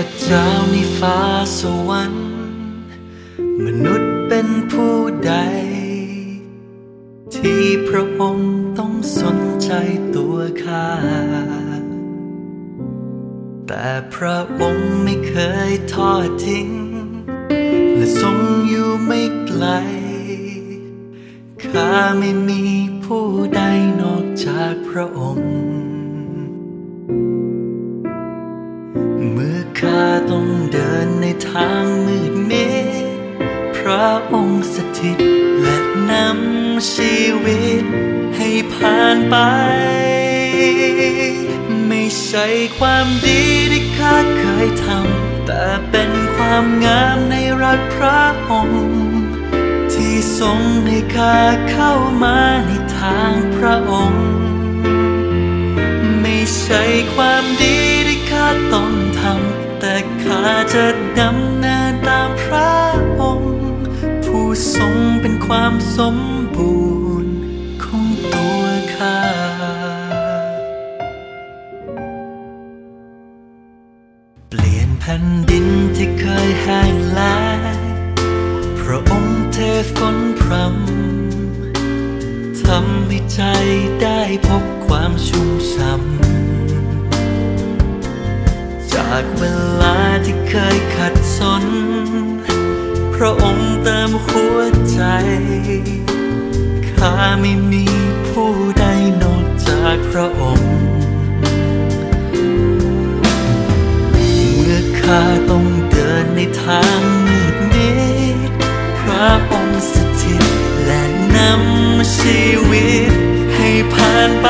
ระเจ้าในฟ้าสวรรค์มนุษย์เป็นผู้ใดที่พระองค์ต้องสนใจตัวข้าแต่พระองค์ไม่เคยทอดทิ้งและทรงอยู่ไม่ไกลข้าไม่มีผู้ใดนอกจากพระองค์เมื่อข้าต้องเดินในทางมืดมิดพระองค์สถิตและนำชีวิตให้ผ่านไปไม่ใช่ความดีที่ข้าเคยทำแต่เป็นความงามในรักพระองค์ที่ทรงให้ข้าเข้ามาในทางพระองค์ไม่ใช่ความดีที่ข้าต้องทำแต่ข้าจะดำเนินตามพระองค์ผู้ทรงเป็นความสมบูรณ์ของตัวข้าเปลี่ยนแผ่นดินที่เคยแห้งแล้งพระองค์เทฝนพรำทำให้ใจได้พบความชุ่มช่ำจากเวลาที่เคยขัดสนพระองค์เติมหัวใจข้าไม่มีผู้ใดนอกจากพระองค์เมื่อข้าต้องเดินในทางมืดมิดพระองค์สถิตและนำชีวิตให้ผ่านไป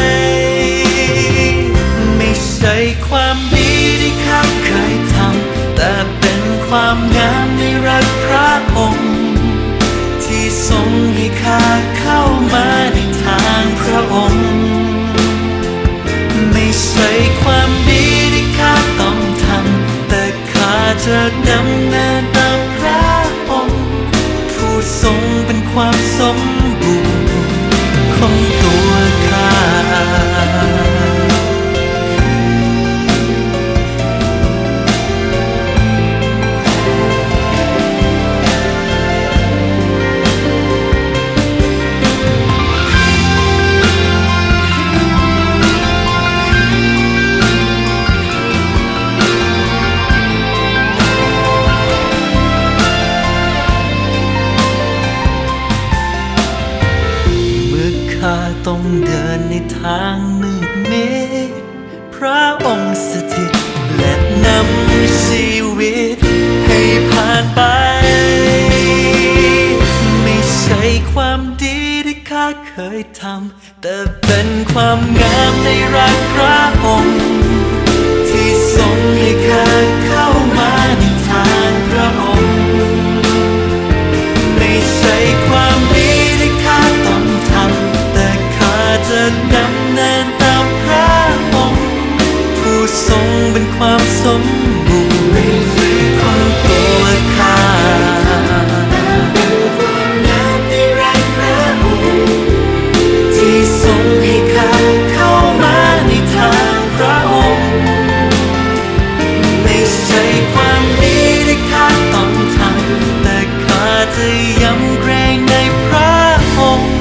ไม่ใช่ความดีที่ข้าเคยทำแต่เป็นความงามในรักพระองค์ที่ทรงให้ข้าเข้ามาในทางพระองค์ไม่ใช่ความดีที่ข้าต้องทำแต่ข้าจะดำเนินตามพระองค์ผู้ทรงเป็นความสมบูรณ์ของตัวข้าข้าต้องเดินในทางมืดมิดพระองค์สถิตและนำชีวิตให้ผ่านไปไม่ใช่ความดีที่ข้าเคยทำแต่เป็นความงามในรักพระองค์ที่ทรงให้ข้าเข้ามาในทางพระองค์ไม่ใช่ความดีที่ข้าต้องทำแต่ข้าจะดำเนินตามพระองค์ผู้ทรงเป็นความสมบูรณ์ของตัวข้าเป็นความงามในรักพระองค์ที่ทรงให้ข้าเข้ามาในทางพระองค์ไม่ใช่ความดีที่ข้าต้องทำแต่ข้าจะยำเกรงในพระองค์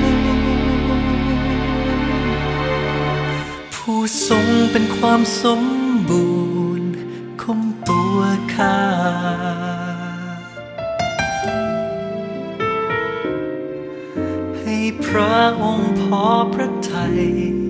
ผู้ทรงเป็นความสมบูรณ์ของตัวข้าให้พระองค์พอพระทัย